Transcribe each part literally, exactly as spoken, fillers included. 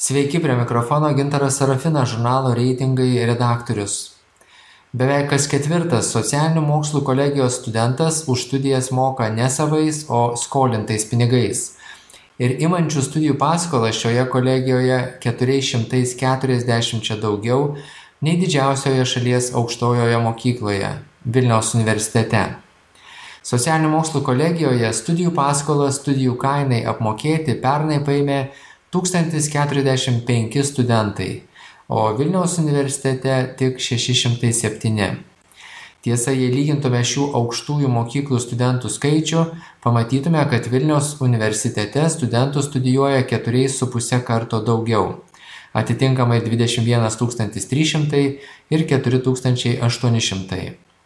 Sveiki, prie mikrofono Gintaras Sarafinas, žurnalo Reitingai redaktorius. Beveik kas ketvirtas socialinių mokslų kolegijos studentas už studijas moka ne savais, o skolintais pinigais. Ir imančių studijų paskolą šioje kolegijoje keturiais šimtais keturiasdešimt daugiau nei didžiausioje šalies aukštojoje mokykloje – Vilniaus universitete. Socialinių mokslų kolegijoje studijų paskolą studijų kainai apmokėti pernai paėmė tūkstantis keturiasdešimt penki studentai, o Vilniaus universitete tik šeši šimtai septyni. Tiesa, jei lygintume šių aukštųjų mokyklų studentų skaičių, pamatytume, kad Vilniaus universitete studentų studijuoja keturiais su puse karto daugiau, atitinkamai dvidešimt vienas tūkstantis trys šimtai ir keturi tūkstančiai aštuoni šimtai.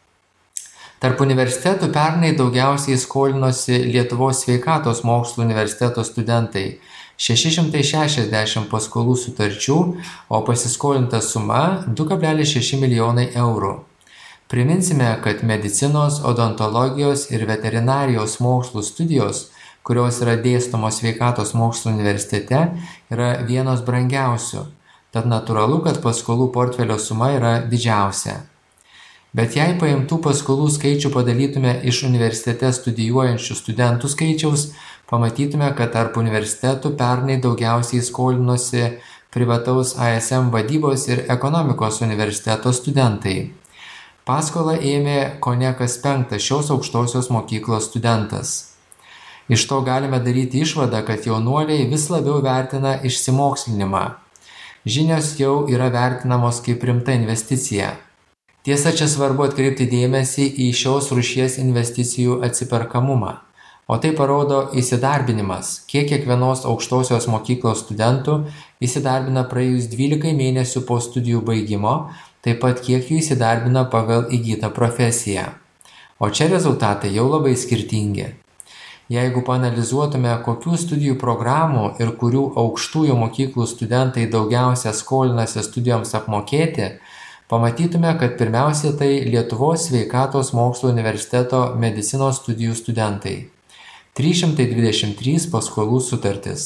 Tarp universitetų pernai daugiausiai skolinosi Lietuvos sveikatos mokslų universiteto studentai – šeši šimtai šešiasdešimt paskolų sutarčių, o pasiskolinta suma du kablelis šeši milijonai eurų. Priminsime, kad medicinos, odontologijos ir veterinarijos mokslų studijos, kurios yra dėstomos sveikatos mokslų universitete, yra vienos brangiausių, tad natūralu, kad paskolų portfelio suma yra didžiausia. Bet jei paimtų paskolų skaičių padalytume iš universitete studijuojančių studentų skaičiaus, pamatytume, kad tarp universitetų pernai daugiausiai skolinosi privataus A S M vadybos ir ekonomikos universiteto studentai. Paskolą ėmė kone kas penktas šios aukštosios mokyklos studentas. Iš to galime daryti išvadą, kad jaunuoliai vis labiau vertina išsimokslinimą. Žinios jau yra vertinamos kaip rimta investicija. Tiesa, čia svarbu atkreipti dėmesį į šios rūšies investicijų atsiperkamumą. O tai parodo įsidarbinimas, kiek kiekvienos aukštosios mokyklos studentų įsidarbina praėjus dvylikai mėnesių po studijų baigimo, taip pat kiek jų įsidarbina pagal įgytą profesiją. O čia rezultatai jau labai skirtingi. Jeigu paanalizuotume, kokių studijų programų ir kurių aukštųjų mokyklų studentai daugiausia skolinasi studijoms apmokėti, pamatytume, kad pirmiausia tai Lietuvos sveikatos mokslų universiteto medicinos studijų studentai. trys šimtai dvidešimt trys paskolų sutartis.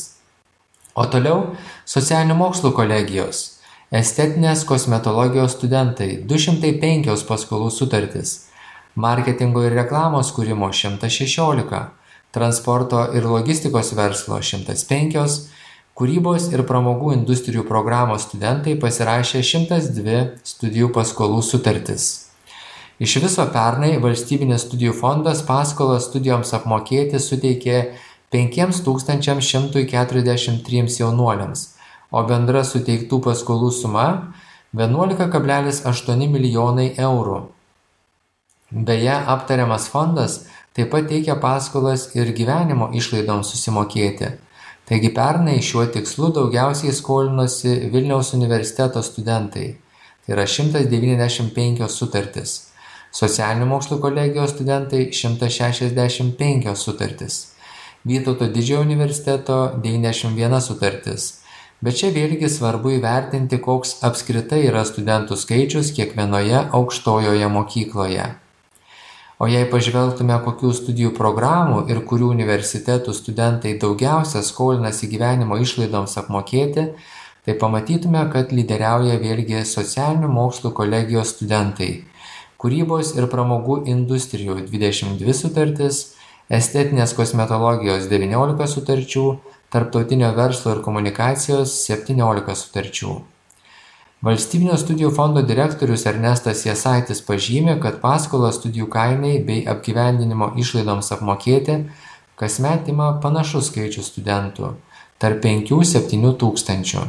O toliau socialinių mokslų kolegijos, estetinės kosmetologijos studentai du šimtai penkios paskolų sutartis, marketingo ir reklamos kūrimo šimtas šešiolika, transporto ir logistikos verslo šimtas penkios, kūrybos ir pramogų industrijų programos studentai pasirašė šimtas dvi studijų paskolų sutartis. Iš viso pernai Valstybinis studijų fondas paskolą studijoms apmokėti suteikė penkiems tūkstančiams šimtui keturiasdešimt trims jaunuoliams, o bendra suteiktų paskolų suma vienuolika kablelis aštuoni milijonai eurų. Beje, aptariamas fondas taip pat teikia paskolas ir gyvenimo išlaidoms susimokėti. Taigi pernai šiuo tikslu daugiausiai skolinosi Vilniaus universiteto studentai, tai yra šimtas devyniasdešimt penkios sutartis. Socialinių mokslų kolegijos studentai šimtas šešiasdešimt penkios sutartis. Vytauto Didžiojo universiteto devyniasdešimt viena sutartis. Bet čia vėlgi svarbu įvertinti, koks apskritai yra studentų skaičius kiekvienoje aukštojoje mokykloje. O jei pažvelgtume, kokių studijų programų ir kurių universitetų studentai daugiausia skolinasi gyvenimo išlaidoms apmokėti, tai pamatytume, kad lyderiauja vėlgi socialinių mokslų kolegijos studentai. Kūrybos ir pramogų industrijų dvidešimt dvi sutartis, estetinės kosmetologijos devyniolika sutarčių, tarptautinio verslo ir komunikacijos septyniolika sutarčių. Valstybinio studijų fondo direktorius Ernestas Jasaitis pažymi, kad paskolą studijų kainai bei apgyvendinimo išlaidoms apmokėti kasmet ima panašus skaičius studentų – tarp penkių septynių tūkstančių.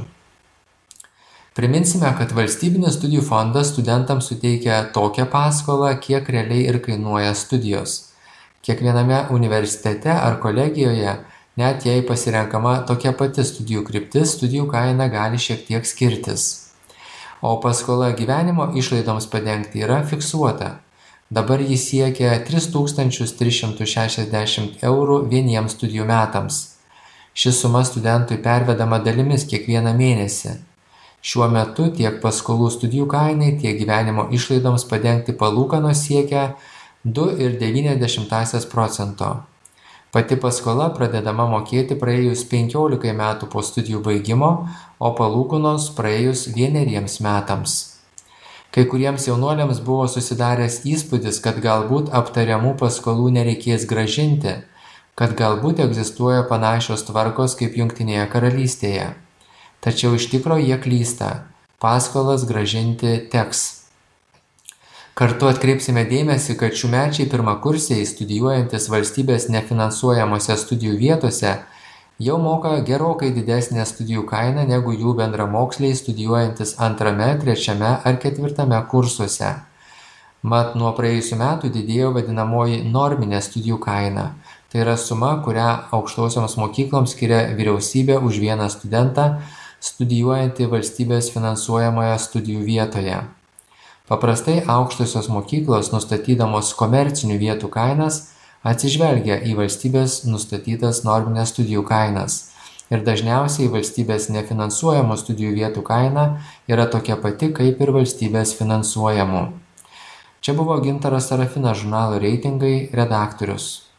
Priminsime, kad Valstybinis studijų fondas studentams suteikia tokią paskolą, kiek realiai ir kainuoja studijos. Kiekviename universitete ar kolegijoje, net jei pasirenkama tokia pati studijų kryptis, studijų kaina gali šiek tiek skirtis. O paskola gyvenimo išlaidoms padengti yra fiksuota. Dabar jis siekia tris tūkstančius tris šimtus šešiasdešimt eurų vieniems studijų metams. Ši suma studentui pervedama dalimis kiekvieną mėnesį. Šiuo metu tiek paskolų studijų kainai, tiek gyvenimo išlaidoms padengti palūkanos siekia du ir devynias dešimtąsias procento. Pati paskola pradedama mokėti praėjus penkiolikai metų po studijų baigimo, o palūkanos praėjus vieneriems metams. Kai kuriems jaunuoliams buvo susidaręs įspūdis, kad galbūt aptariamų paskolų nereikės grąžinti, kad galbūt egzistuoja panašios tvarkos kaip Jungtinėje karalystėje. Tačiau iš tikro jie klysta. Paskolas grąžinti teks. Kartu atkreipsime dėmesį, kad šiųmečiai pirmakursiai studijuojantis valstybės nefinansuojamose studijų vietose jau moka gerokai didesnę studijų kainą negu jų bendramoksliai studijuojantis antrame, trečiame ar ketvirtame kursuose. Mat nuo praėjusių metų didėjo vadinamoji norminė studijų kaina. Tai yra suma, kurią aukštosioms mokykloms skiria vyriausybė už vieną studentą studijuojantį valstybės finansuojamoje studijų vietoje. Paprastai aukštosios mokyklos, nustatydamos komercinių vietų kainas, atsižvelgia į valstybės nustatytas norminės studijų kainas. Ir dažniausiai valstybės nefinansuojamų studijų vietų kaina yra tokia pati kaip ir valstybės finansuojamų. Čia buvo Gintaras Sarafinas, žurnalo Reitingai redaktorius.